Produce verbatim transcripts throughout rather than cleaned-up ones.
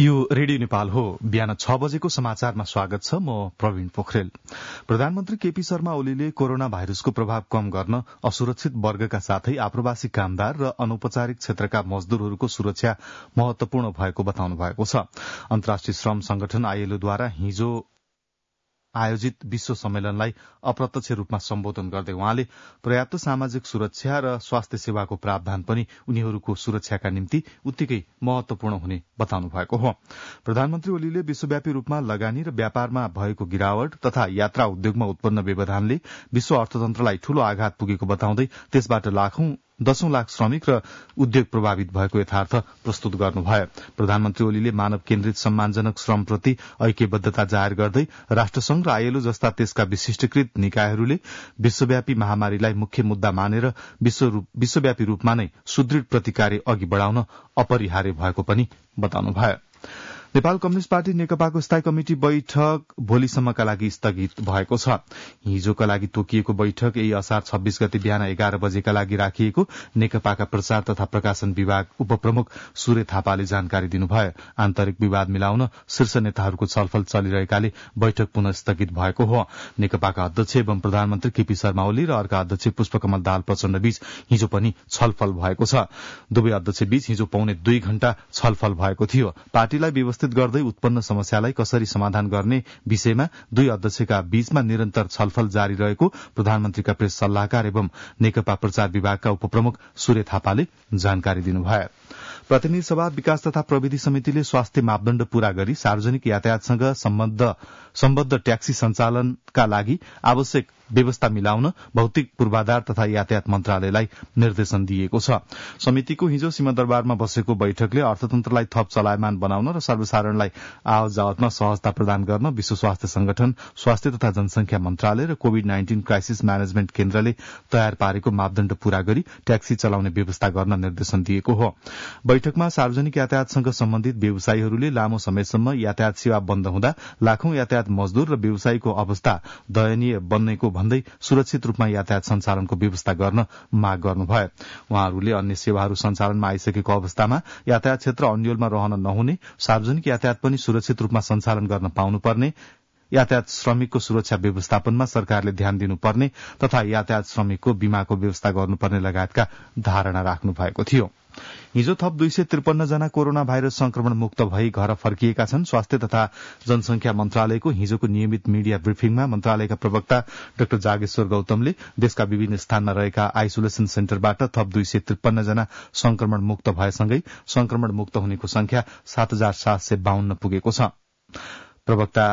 यो रेडियो नेपाल हो। बिहान छ बजेको समाचारमा स्वागत छ। म प्रवीण पोखरेल। प्रधानमन्त्री केपी शर्मा ओलीले कोरोना भाइरसको प्रभाव कम गर्न असुरक्षित वर्गका साथै आप्रवासी कामदार र अनौपचारिक क्षेत्रका मजदूरहरूको सुरक्षा महत्वपूर्ण भएको बताउनु भएको छ। अन्तर्राष्ट्रिय श्रम संगठन आईएलओद्वारा हिजो आयोजित विश्व सम्मेलनलाई अप्रत्यक्ष रूपमा सम्बोधन गर्दै उहाँले पर्याप्त सामाजिक सुरक्षा र स्वास्थ्य सेवाको प्रावधान पनि उनीहरूको सुरक्षाका निम्ति उत्तिकै महत्वपूर्ण हुने बताउनु भएको हो। प्रधानमन्त्री ओलीले विश्वव्यापी रूपमा लगानी र व्यापारमा भएको गिरावट तथा यात्रा उद्योगमा उत्पन्न व्यवधानले विश्व अर्थतन्त्रलाई ठूलो आघात पुगेको बताउँदै त्यसबाट लाखौं दशौं लाख श्रमिक र उद्योग प्रभावित भएको यथार्थ प्रस्तुत गर्नुभयो। प्रधानमन्त्री ओलीले मानव केन्द्रित सम्मानजनक श्रमप्रति ऐक्यबद्धता जाहेर गर्दै राष्ट्रसंघ र आईएलओ जस्ता त्यसका विशिष्टकृत निकायहरूले विश्वव्यापी महामारीलाई मुख्य मुद्दा मानेर विश्व, विश्वव्यापी रूपमा नै सुदृढ़ प्रतिकार्य अघि बढ़ाउन अपरिहार्य भएको पनि बताउनुभयो। नेपाल कम्युनिष्ट पार्टी नेकपाको स्थायी कमिटी बैठक भोलिसम्मका लागि स्थगित भएको छ। हिजोका लागि तोकिएको बैठक यही असार छब्बीस गते बिहान एघार बजेका लागि राखिएको नेकपाका प्रचार तथा प्रकाशन विभाग उपप्रमुख सूर्य थापाले जानकारी दिनुभयो। आन्तरिक विवाद मिलाउन शीर्ष नेताहरूको छलफल चलिरहेकाले बैठक पुनः स्थगित भएको हो। नेकपाका अध्यक्ष एवं प्रधानमन्त्री केपी शर्मा ओली र अर्का अध्यक्ष पुष्पकमल दाहाल प्रचण्ड बीच हिजो पनि छलफल भएको छ। दुवै अध्यक्ष बीच हिजो पौने दुई घण्टा छलफल भएको थियो। पार्टीलाई व्यवस्थित गर्दै उत्पन्न समस्यालाई कसरी समाधान गर्ने विषयमा दुई अध्यक्षका बीचमा निरन्तर छलफल जारी रहेको प्रधानमन्त्रीका प्रेस सल्लाहकार एवं नेकपा प्रचार विभागका उपप्रमुख सूर्य थापाले जानकारी दिनुभयो। प्रतिनिधि सभा विकास तथा प्रविधि समितिले स्वास्थ्य मापदण्ड पूरा गरी सार्वजनिक यातायातसँग सम्बद्ध सम्बद्ध ट्याक्सी सञ्चालनका लागि आवश्यक व्यवस्था मिलाउन भौतिक पूर्वाधार तथा यातायात मन्त्रालयलाई निर्देशन दिएको छ। समितिको हिजो सिंहदरबारमा बसेको बैठकले अर्थतन्त्रलाई थप चलायमान बनाउन र सर्वसाधारणलाई आवत जावतमा सहजता प्रदान गर्न विश्व स्वास्थ्य संगठन, स्वास्थ्य तथा जनसंख्या मन्त्रालय र कोविड नाइन्टीन क्राइसिस म्यानेजमेन्ट केन्द्रले तयार पारेको मापदण्ड पूरा गरी ट्याक्सी चलाउने व्यवस्था गर्न निर्देशन दिएको हो। बैठकमा सार्वजनिक यातायातसँग सम्बन्धित व्यवसायीहरूले लामो समयसम्म यातायात सेवा बन्द हुँदा लाखौं यातायात मजदूर र व्यवसायीको अवस्था दयनीय बन्नेको भन्दै सुरक्षित रूपमा यातायात सञ्चालनको व्यवस्था गर्न माग गर्नुभयो। उहाँहरूले अन्य सेवाहरू सञ्चालनमा आइसकेको अवस्थामा यातायात क्षेत्र अन्यलमा रहन नहुने, सार्वजनिक यातायात पनि सुरक्षित रूपमा सञ्चालन गर्न पाउनुपर्ने, यातायात श्रमिकको सुरक्षा व्यवस्थापनमा सरकारले ध्यान दिनुपर्ने तथा यातायात श्रमिकको बीमाको व्यवस्था गर्नुपर्ने लगायतका धारणा राख्नु भएको थियो। हिजो थप दुई सय त्रिपन्न जना कोरोना भाइरस संक्रमण मुक्त भई घर फर्किएका छन्। स्वास्थ्य तथा जनसंख्या मन्त्रालयको हिजोको नियमित मीडिया ब्रिफिङमा मन्त्रालयका प्रवक्ता डाक्टर जागेश्वर गौतमले देशका विभिन्न स्थानमा रहेका आइसोलेशन सेन्टरबाट थप दुई सय त्रिपन्न जना संक्रमण मुक्त भएसँगै संक्रमण मुक्त हुनेको संख्या सात हजार सात सय बाहन्न पुगेको छ। प्रवक्ता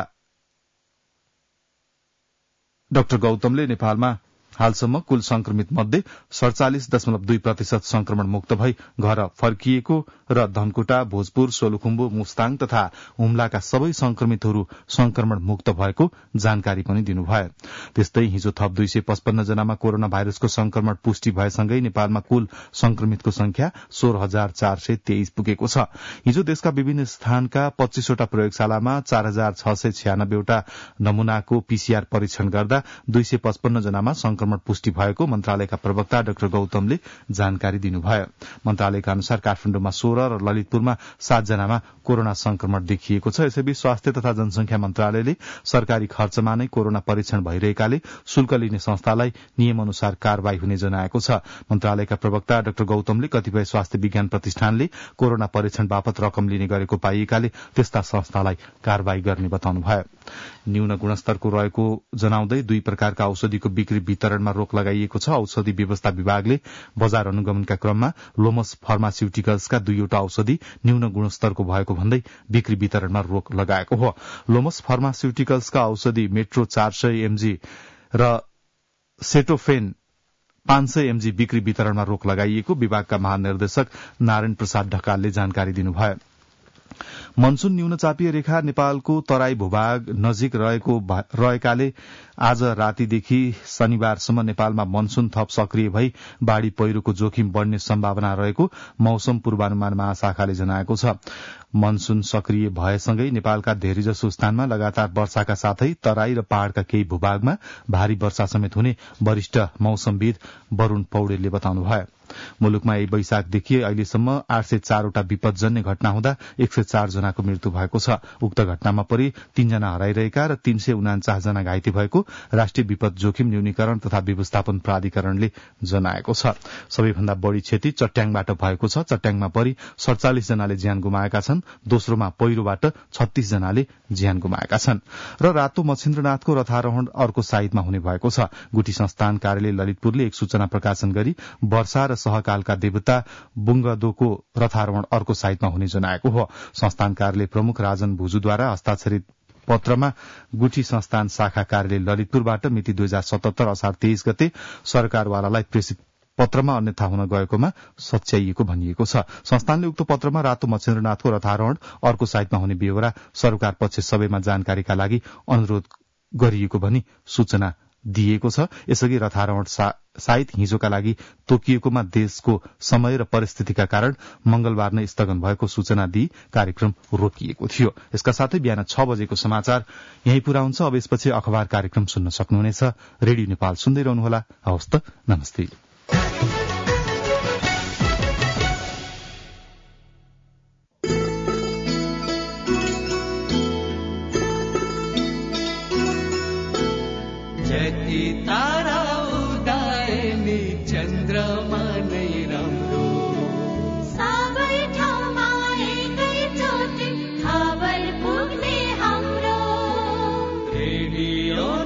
डाक्टर गौतमले नेपालमा हालसम्म कुल संक्रमित मध्ये सड़चालिस दशमलव दुई प्रतिशत संक्रमण मुक्त भई घर फर्किएको र धनकुटा, भोजपुर, सोलुखुम्बु, मुस्ताङ तथा हुम्लाका सबै संक्रमितहरू संक्रमण मुक्त भएको जानकारी पनि दिनुभयो। त्यस्तै हिजो थप दुई सय पचपन्न जनामा कोरोना भाइरसको संक्रमण पुष्टि भएसँगै नेपालमा कुल संक्रमितको संख्या सोह्र हजार चार सय तेइस पुगेको छ। हिजो देशका विभिन्न स्थानका पच्चीसवटा प्रयोगशालामा चार हजार छ सय छ्यानब्बेवटा नमूनाको पीसीआर परीक्षण गर्दा दुई सय पचपन्न जनामा संक्रमण पुष्टि भएको मन्त्रालयका प्रवक्ता डाक्टर गौतमले जानकारी दिनुभयो। मन्त्रालयका अनुसार काठमाडौँमा सोह्र र ललितपुरमा सात जनामा कोरोना संक्रमण देखिएको छ। यसैबीच स्वास्थ्य तथा जनसंख्या मन्त्रालयले सरकारी खर्चमा नै कोरोना परीक्षण भइरहेकाले शुल्क लिने संस्थालाई नियम अनुसार कार्यवाही हुने जनाएको छ। मन्त्रालयका प्रवक्ता डाक्टर गौतमले कतिपय स्वास्थ्य विज्ञान प्रतिष्ठानले कोरोना परीक्षण बापत रकम लिने गरेको पाइएकाले त्यस्ता संस्थालाई कार्यवाही गर्ने बताउनुभयो। न्यून गुणस्तरको रहेको जनाउँदै दुई प्रकारका औषधिको बिक्री वितरणमा रोक लगाइएको छ। औषधि व्यवस्था विभागले बजार अनुगमनका क्रममा लोमस फार्मास्युटिकल्सका दुईवटा औषधि न्यून गुणस्तरको भएको भन्दै बिक्री वितरणमा रोक लगाएको हो। लोमस फार्मास्युटिकल्सका औषधि मेट्रो चार सय एमजी र सेटोफेन पाँच सय एमजी बिक्री वितरणमा रोक लगाइएको विभागका महानिर्देशक नारायण प्रसाद ढकालले जानकारी दिनुभयो। मनसून न्यूनचापीय रेखा नेपालको तराई भूभाग नजिक रहेको रहेकाले आज रातीदेखि शनिबारसम्म नेपालमा मनसून थप सक्रिय भई बाढ़ी पहिरोको जोखिम बढ़ने सम्भावना रहेको मौसम पूर्वानुमान महाशाखाले जनाएको छ। मनसून सक्रिय भएसँगै नेपालका धेरैजसो स्थानमा लगातार वर्षाका साथै तराई र पहाड़का केही भूभागमा भारी वर्षा समेत हुने वरिष्ठ मौसमविद वरूण पौडेलले बताउनुभयो। मुलुकमा यही वैशाखदेखि अहिलेसम्म आठ सय चारवटा विपदजन्य घटना हुँदा एक सय चार जनाको मृत्यु भएको छ। उक्त घटनामा परि तीनजना हराइरहेका र तीन सय उनाचास जना घाइते भएको राष्ट्रिय विपद जोखिम न्यूनीकरण तथा व्यवस्थापन प्राधिकरणले जनाएको छ। सबैभन्दा बढ़ी क्षति चट्याङबाट भएको छ। चट्याङमा परि सड़चालिस जनाले ज्यान गुमाएका छन्। दोस्रोमा पहिरोबाट छत्तीस जनाले ज्यान गुमाएका छन्। र रातो मच्छिन्द्रनाथको रथारोहण अर्को साइतमा हुने भएको छ। गुठी संस्थान कार्यालय ललितपुरले एक सूचना प्रकाशन गरी वर्षा र सहकालका देवता बुङ्गदोको रथारोहण अर्को साइतमा हुने जनाएको हो। संस्थान कार्यालय प्रमुख राजन भुजुद्वारा हस्ताक्षरित पत्रमा गुठी संस्थान शाखा कार्यालय ललितपुरबाट मिति दुई हजार सतहत्तर असार तेइस गते सरकारवालालाई प्रेसित पत्रमा अन्यथा हुन गएकोमा सच्याइएको भनिएको छ। संस्थानले उक्त पत्रमा रातो मच्छिन्द्रनाथको रथारोहण अर्को साइतमा हुने बेहोरा सरकार पक्ष सबैमा जानकारीका लागि अनुरोध गरिएको भनी सूचना दिएको छ। यसअघि रथारोहण साइट हिजोका लागि तोकिएकोमा देशको समय र परिस्थितिका कारण मंगलबार नै स्थगन भएको सूचना दिई कार्यक्रम रोकिएको थियो। यसका साथै बिहान छ बजेको समाचार यही पूरा हुन्छ। अब यसपछि अखबार कार्यक्रम सुन्न सक्नुहुनेछ। रेडियो नेपाल सुन्दै रहनुहोला। हवस् त, नमस्ते। Radio